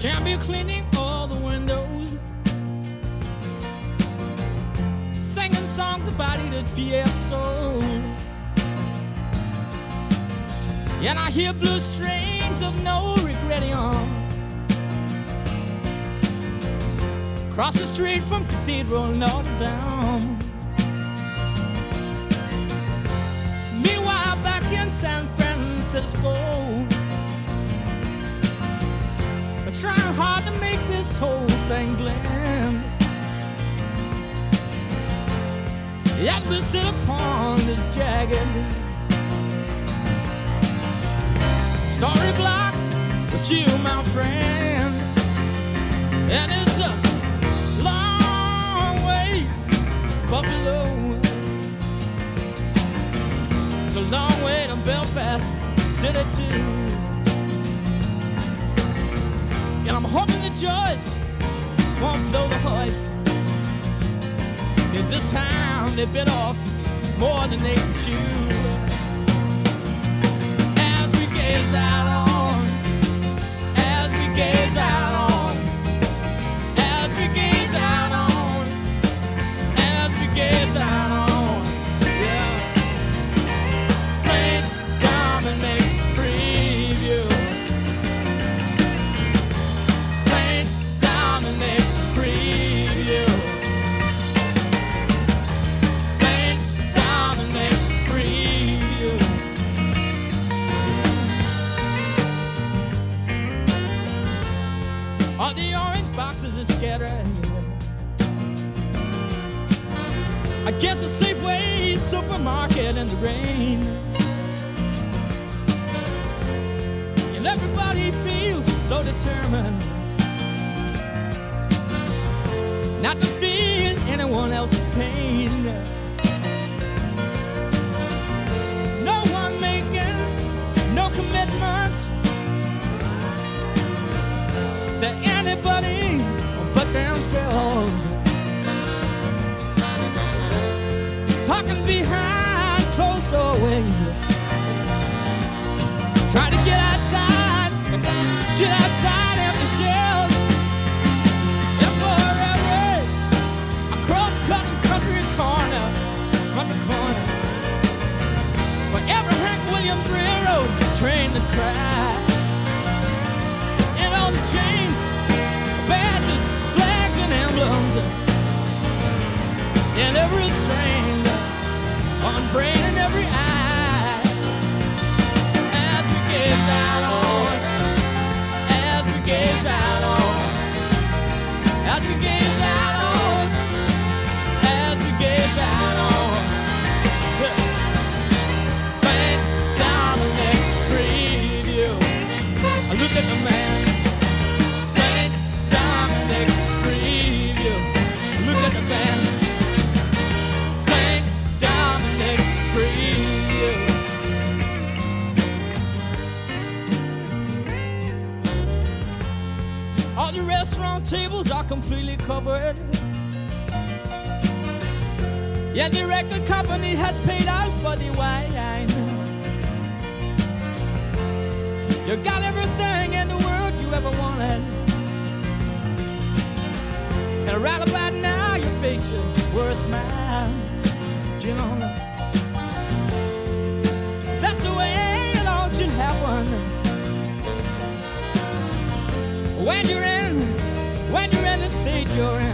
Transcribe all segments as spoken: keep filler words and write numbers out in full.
Shamble cleaning all the windows, singing songs about it at P F Soul. And I hear blue strains of no regretting on across the street from Cathedral Notre Dame. Meanwhile, back in San Francisco, we're trying hard to make this whole thing blend. Yet we sit upon this jagged story block with you, my friend. And it's a long way, Buffalo. It's a long way to Belfast City too. And I'm hoping that Joyce won't blow the hoist, 'cause this time they bit off more than they can chew. As we gaze out on, as we gaze out on, as we gaze out on, as we gaze out on, yeah. Saint Dominic's preview, Saint Dominic's preview, Saint Dominic's preview. All the orange boxes are scattered against the Safeway supermarket in the rain, and everybody feels so determined not to feel anyone else's pain. No one making no commitments to anybody but themselves. Talking behind closed doorways, trying to get outside, get outside empty shells. And for every cross-cutting country corner, from the corner, for every Hank Williams Railroad train that cried, and all the chains, badges, flags, and emblems, and every strain on brain and every eye. As we gaze out on, as we gaze out on, as we gaze out on, as we gaze out on, Saint Dominic's preview. I look at the man, Saint Dominic's preview. I look at the band, Saint Dominic's preview. All the restaurant tables are completely covered. Yeah, the record company has paid out for the wine. You got everything in the world you ever wanted, and right about now your face should wear a smile. You know, that's the way it all should happen. When you're in, when you're in the state you're in,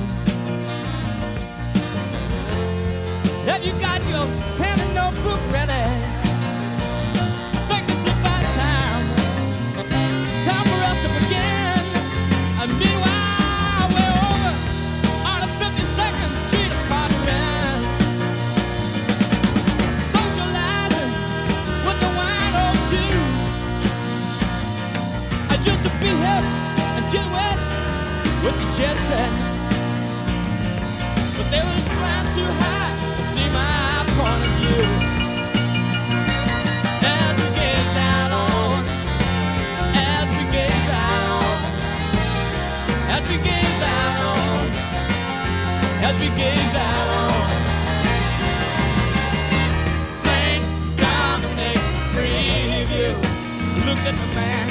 that you got your pen and notebook ready. I think it's about time, time for us to begin. And meanwhile, we're over on the fifty-second Street apartment, socializing with the wine old view. I used to be hip and get wet with the jet set, but they was flying too high to see my point of view. As we gaze out on, as we gaze out on, as we gaze out on, as we gaze out on, Saint Dominic's preview. Look at the man,